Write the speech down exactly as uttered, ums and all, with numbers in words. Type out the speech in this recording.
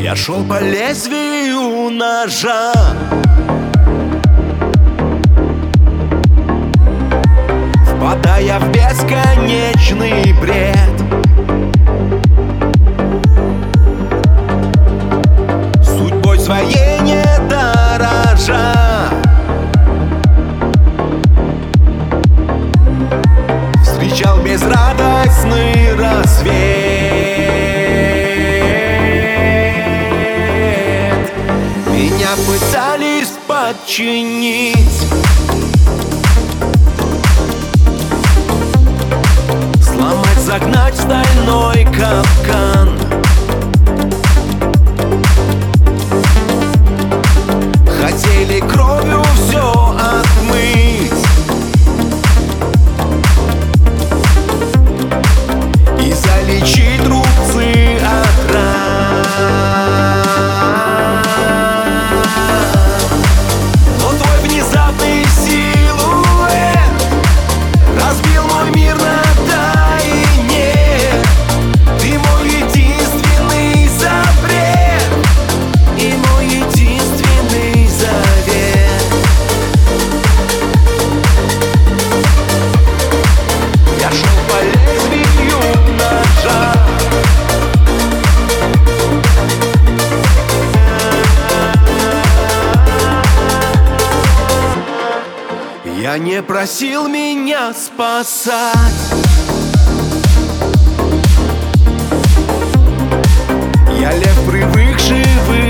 Я шел по лезвию ножа, впадая в бесконечный бред. Судьбой своей не дорожа, встречал безрадостный рассвет. Меня пытались подчинить, сломать, загнать в стальной капкан. Хотели кровью все отмыть и залечить рубцы от ран. Но твой внезапный силуэт разбил мой мир на тайне. Ты мой единственный запрет и мой единственный завет. Я шел по лезвию ножа, я не просил меня спасать. Я лев, привыкший выживать.